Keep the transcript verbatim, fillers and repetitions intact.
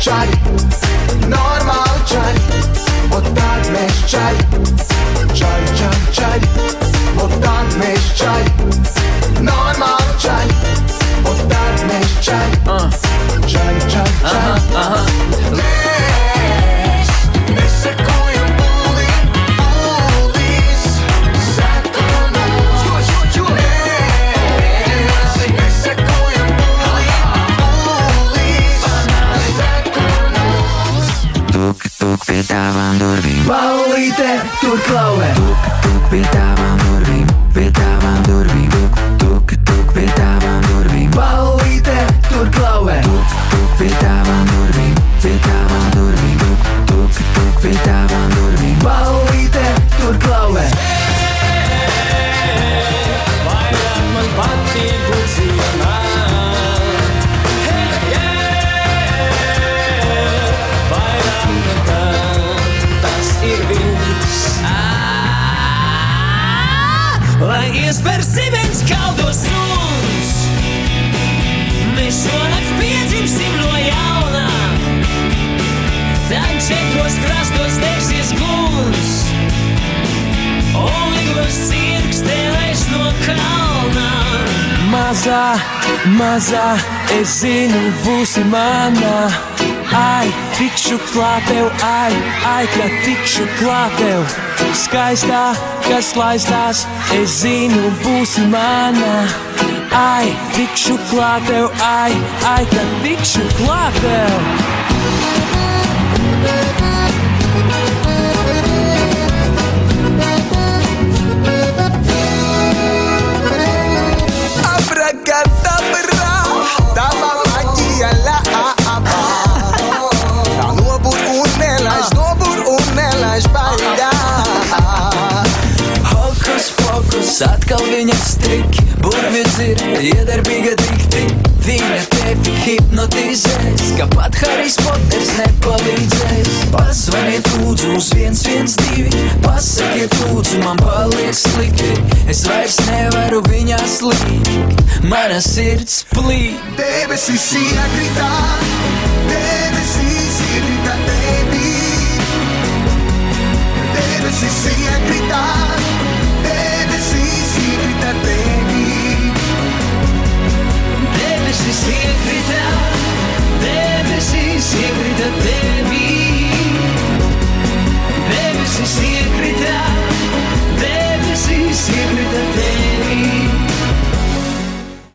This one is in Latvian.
čaļi, normāli čaļi, ot tād mēs čaļi, čaļi, čaļi, čaļi, ot tād mēs čaļi, normāli čaļi, ot tād mēs čaļi, čaļi, čaļi, čaļi. Mēs nesekojam pūlī, pūlīs, seko mums. Mēs nesekojam pūlī, pūlīs, seko mums. Tuk, tuk pie tavām durvīm. Paulīte, tur klauvē. Tuk, tuk pie tavām durvīm, pie tavām durvīm. Tuk, tuk, tuk pie tavām durvīm. Paulīte, tur klauvē. Tuk, tuk pie tavām durvīm, pie tavām durvīm. Tuk, tuk, tuk pie tavām durvīm. Paulīte, tur klauvē. Vairāk man patīk būt ciemā. Vairāk nekā tas ir viss. Lai iesper zibens kaldos suns, mēs šonakt piedzimsim no jaunā. Tad četros krastos degsies guns, un ligos cirkstēlēs no kalnā. Mazā, mazā, es zinu, būsi manā. Ai, tikšu klāt tev, ai, ai, ka tikšu klāt tev. Skaistā, kas laistās, es zinu, būsi manā. Ai, tikšu klāt tev, ai, ai, ka tikšu klāt tev. Abracadabra, tava magia lava. Tā nobur un nelaiž, nobur un nelaiž baļā. Hokus pokus, atkal viņa striki, burvi dzirdi, iedarbīga dikti. Viņa tevi hipnotizēs, ka pat Harijs Poters nepalīdzēs. Pasvaniet lūdzu uz viens viens divi, pasakiet lūdzu, man paliek slikti. Es vairs nevaru viņā slīgt, mana sirds plīt. Debesīs iekrita, debesīs iekrita tevi. Debesīs iekrita.